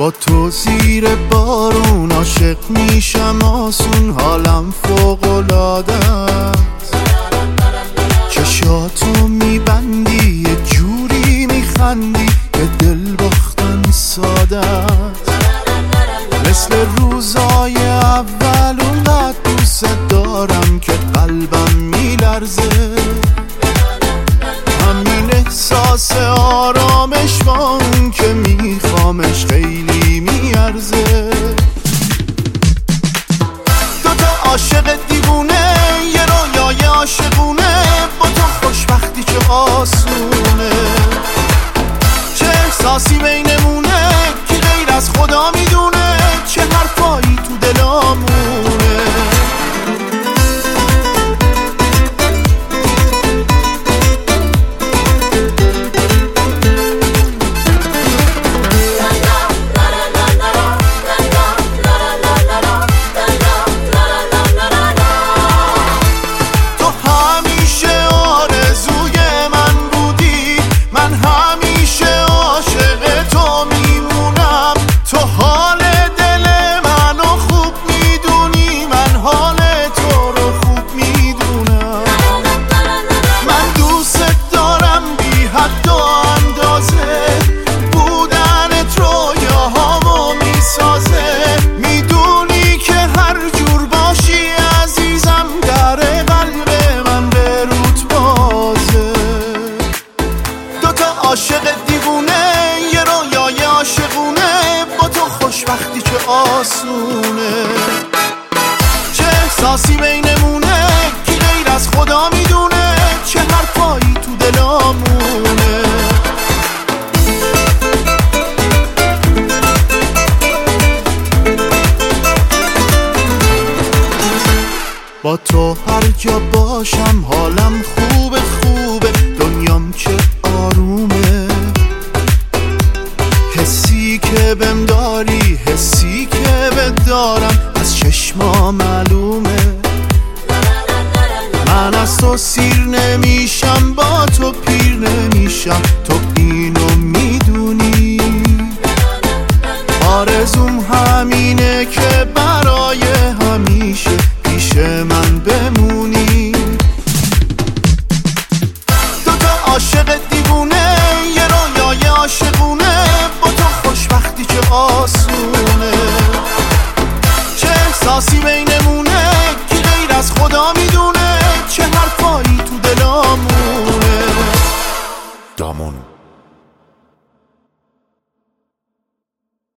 با تو زیر بارون عاشق میشم آسون، حالم فوق‌العاده است. چشاتو میبندی یه جوری میخندی که دل باختن ساده است. مثل روزای اول اونقدر دوست دارم که قلبم میلرزه. همین احساس آرامش با اون که میخوامش خیلی میارزه. دوتا عاشق دیوونه یه رویای عاشقونه، با تو خوشبختی چه آسونه. چه احساسی بینمونه که غیر از خدا میدونه، چه حرفایی تو دلامونه. عاشق دیوونه یه رویای عاشقونه، با تو خوشبختی چه آسونه. چه احساسی بینمونه که غیر از خدا میدونه، چه حرفایی تو دلامونه. با تو هر جا باشم حالم خوبه خوبه، دنیام چه آرومه. حسی که بهم داری حسی که بدارم از چشما معلومه. من از تو سیر نمیشم با تو پیر نمیشم، تو اینو میدونی. آرزوم همینه که برای همیشه پیش من بمونی. دوتا عاشق دیوونه یه رویای عاشقونه، با تو خوشبختی چه آسونه. چه احساسی بینمونه که غیر از خدا میدونه، چه حرفایی تو دلامونه. دامون